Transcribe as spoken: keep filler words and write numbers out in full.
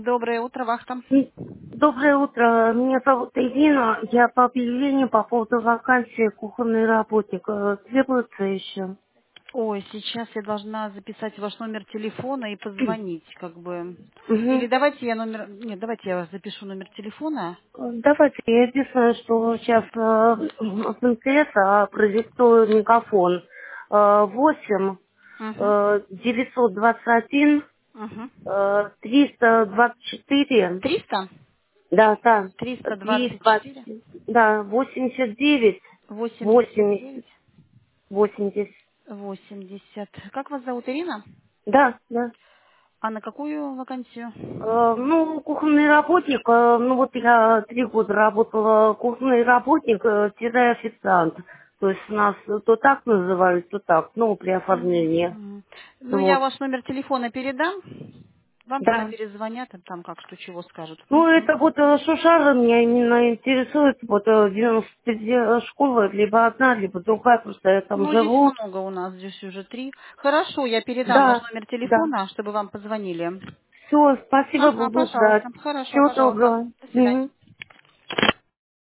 Доброе утро, вахта. М, Доброе утро. Меня зовут Ирина. Я по объявлению по поводу вакансии кухонный работник. Э, Требуется еще. Ой, сейчас я должна записать ваш номер телефона и позвонить, как бы. Или Мгм. давайте я номер... Нет, давайте я запишу номер телефона. Э, Давайте, я единственное, что сейчас с интереса продиктую мегафон. Э, восемь Угу. э, девятьсот двадцать один Угу. э, триста двадцать четыре. Триста? Да, да. Триста Триста двадцать четыре. двадцать. Да, восемьдесят девять. Восемьдесят Восемьдесят. девять. Восемьдесят. Восемьдесят. Как вас зовут, Ирина? Да, да. А на какую вакансию? Э, Ну, кухонный работник, э, ну вот я три года работала кухонный работник, э, тире официант. То есть нас то так называют, то так, ну, при оформлении. Мгм. Ну, я Вот, ваш номер телефона передам. Вам тогда да. перезвонят, и там как что чего скажут. Ну, Мгм. это вот э, Шушара меня именно интересует, вот э, девяносто пять школа, либо одна, либо другая, просто я там Ну, здесь живу. много у нас, здесь уже три. Хорошо, я передам ваш Да, номер да. телефона, чтобы вам позвонили. Все, спасибо, Ага, буду ждать. пожалуйста. Хорошо, Всего пожалуйста. доброго. До свидания. Мгм.